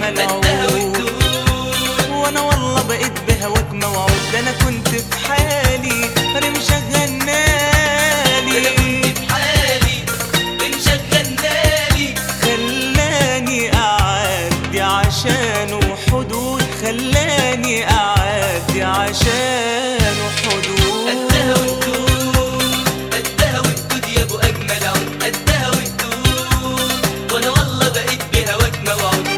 ملعون. وانا والله بقيت بهواك موعود، ده انا كنت في حالي رمشة غنالي. خلاني اعدي عشانه حدود، خلاني اعدي عشانه حدود. قدها والدود قدها والدود يا ابو اجمل عود، قدها والدود وانا والله بقيت بهواك موعود.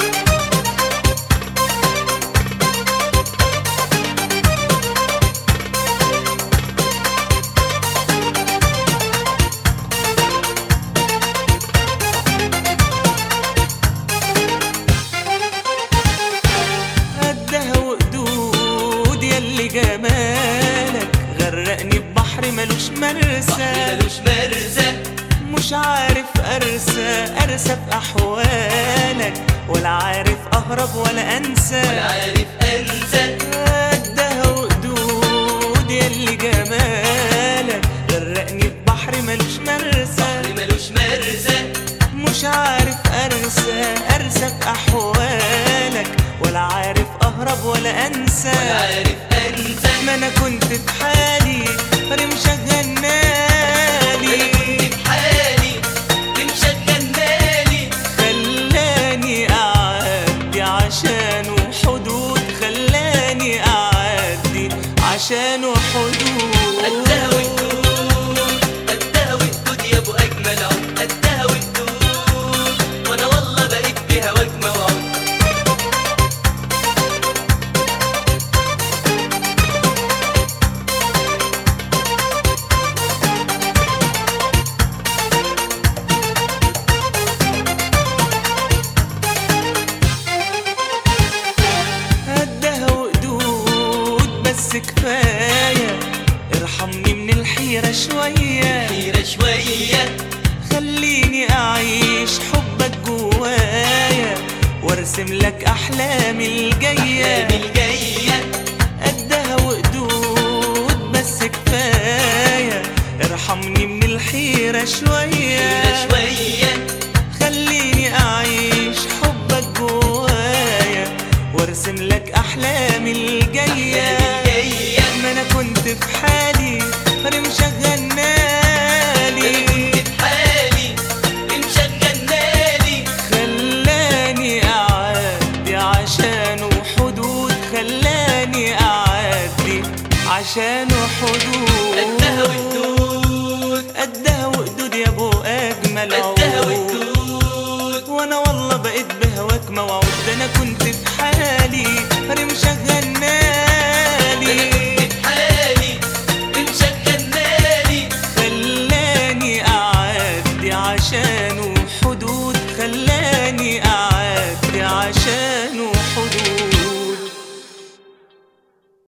قدها وقدود ياللي جمالك غرقني ببحر ملوش مرسى. مش عارف ارسى في احوالك، ولا عارف اهرب ولا انسى. قدها وقدود ياللي جمالك غرقني ببحر ملوش مرسى. مش عارف ارسى في احوالك، ولا عارف اهرب ولا انسى. ما انا كنت في حالي رمشة غنالي. خلاني اعدي عشانه حدود، خلاني اعدي عشانه حدود. قدها والدود قدها والدود يا ابو اجمل عود، قدها والدود وانا والله بقيت بهواك موعود. قدها وقدود بس كفاية، ارحمني من الحيرة شوية. خليني أعيش حبك جوايا، وارسم لك أحلامي الجاية. قدها وقدود بس كفاية، ارحمني من الحيرة شوية. خليني أعيش حبك جوايا، وارسم لك أحلامي الجاية. ما أنا كنت في حالي رمشة غنالي. خلاني أعدي عشانه حدود، خلاني أعدي عشانه حدود. قدها والدود قدها وقدود يا ابو اجمل قدها عود. والدود وانا والله بقيت بهواك موعود، ده انا كنت في حالي رمشة غنالي. خلاني اعدي عشانه حدود، خلاني اعدي عشانه